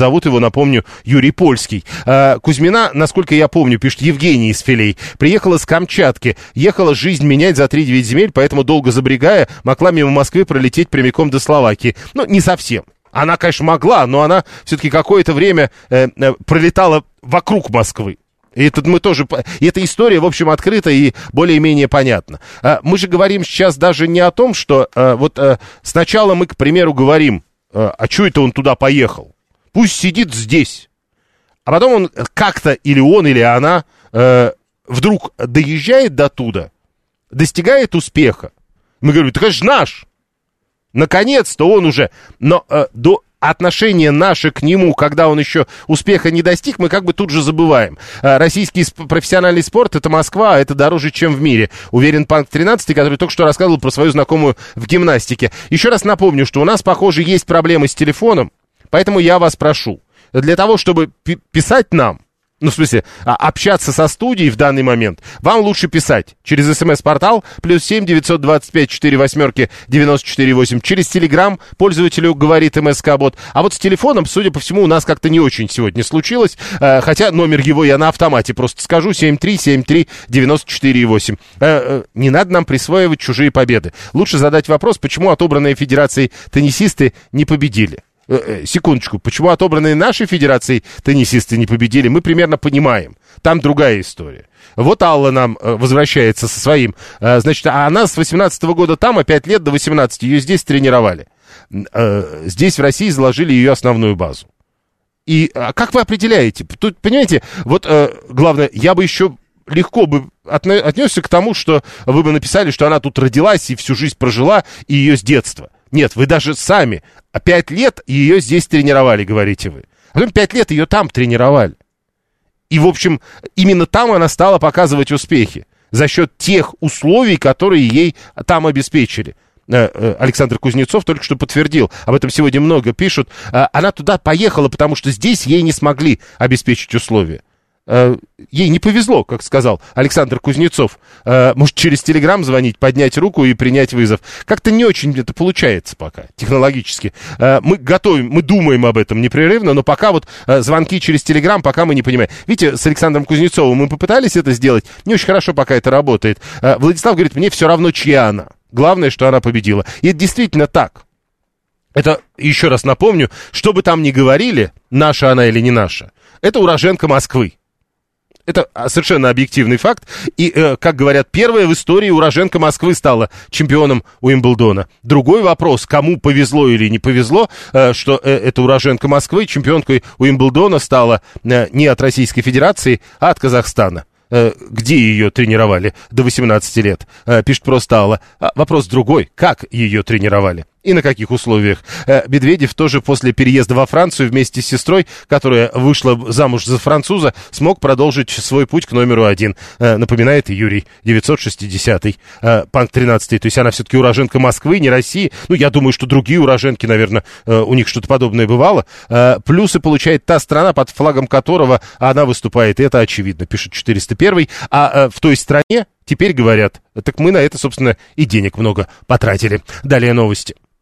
Speaker 2: зовут его, напомню, Юрий Польский. Э, Кузьмина, насколько я помню, пишет Евгений из Филей, приехала с Камчатки, ехала жизнь менять за три девять земель, поэтому долго забрегая, могла мимо Москвы пролететь прямиком до Словакии. Ну, не совсем. Она, конечно, могла, но она все-таки какое-то время э, э, пролетала вокруг Москвы. И это мы тоже, и эта история, в общем, открыта и более-менее понятна. А, мы же говорим сейчас даже не о том, что а, вот а, сначала мы, к примеру, говорим, а, а что это он туда поехал? Пусть сидит здесь. А потом он как-то, или он, или она, а, вдруг доезжает до туда, достигает успеха. Мы говорим, так это же наш. Наконец-то он уже, но э, до отношения наши к нему, когда он еще успеха не достиг, мы как бы тут же забываем. Э, российский сп- профессиональный спорт — это Москва, это дороже, чем в мире. Уверен Панк тринадцать, который только что рассказывал про свою знакомую в гимнастике. Еще раз напомню, что у нас, похоже, есть проблемы с телефоном, поэтому я вас прошу, для того, чтобы пи- писать нам, ну, в смысле, общаться со студией в данный момент, вам лучше писать через смс-портал плюс семь девятьсот двадцать пять четыре восьмерки девяносто четыре восемь, через телеграм пользователю говорит МСК-бот. А вот с телефоном, судя по всему, у нас как-то не очень сегодня случилось, хотя номер его я на автомате просто скажу, семь три семь три девяносто четыре восемь. Не надо нам присваивать чужие победы. Лучше задать вопрос, почему отобранные федерацией теннисисты не победили. Секундочку, почему отобранные нашей федерацией теннисисты не победили, мы примерно понимаем. Там другая история. Вот Алла нам возвращается со своим. Значит, а она с восемнадцатого года там, а пять лет до восемнадцати ее здесь тренировали. Здесь в России заложили ее основную базу. И как вы определяете? Тут, понимаете, вот главное, я бы еще легко бы отнесся к тому, что вы бы написали, что она тут родилась и всю жизнь прожила, и ее с детства. Нет, вы даже сами, а пять лет ее здесь тренировали, говорите вы. А потом пять лет ее там тренировали. И, в общем, именно там она стала показывать успехи. За счет тех условий, которые ей там обеспечили. Александр Кузнецов только что подтвердил. Об этом сегодня много пишут. Она туда поехала, потому что здесь ей не смогли обеспечить условия. Ей не повезло, как сказал Александр Кузнецов. Может, через телеграм звонить, поднять руку и принять вызов. Как-то не очень это получается пока, технологически. Мы готовим, мы думаем об этом непрерывно, но пока вот звонки через телеграм, пока мы не понимаем. Видите, с Александром Кузнецовым мы попытались это сделать, не очень хорошо пока это работает. Владислав говорит, мне все равно, чья она. Главное, что она победила. И это действительно так. Это, еще раз напомню, что бы там ни говорили, наша она или не наша, это уроженка Москвы. Это совершенно объективный факт. И, э, как говорят, первая в истории уроженка Москвы стала чемпионом Уимблдона. Другой вопрос, кому повезло или не повезло, э, что э, эта уроженка Москвы чемпионкой Уимблдона стала э, не от Российской Федерации, а от Казахстана. Э, где ее тренировали до восемнадцати лет? Э, пишет просто Алла. А вопрос другой, как ее тренировали? И на каких условиях? Медведев тоже после переезда во Францию вместе с сестрой, которая вышла замуж за француза, смог продолжить свой путь к номеру один. Напоминает Юрий, девятьсот шестидесятый, Панк тринадцатый. То есть она все-таки уроженка Москвы, не России. Ну, я думаю, что другие уроженки, наверное, у них что-то подобное бывало. Плюсы получает та страна, под флагом которого она выступает. И это очевидно, пишет четыреста первый. А в той стране теперь говорят, так мы на это, собственно, и денег много потратили. Далее новости.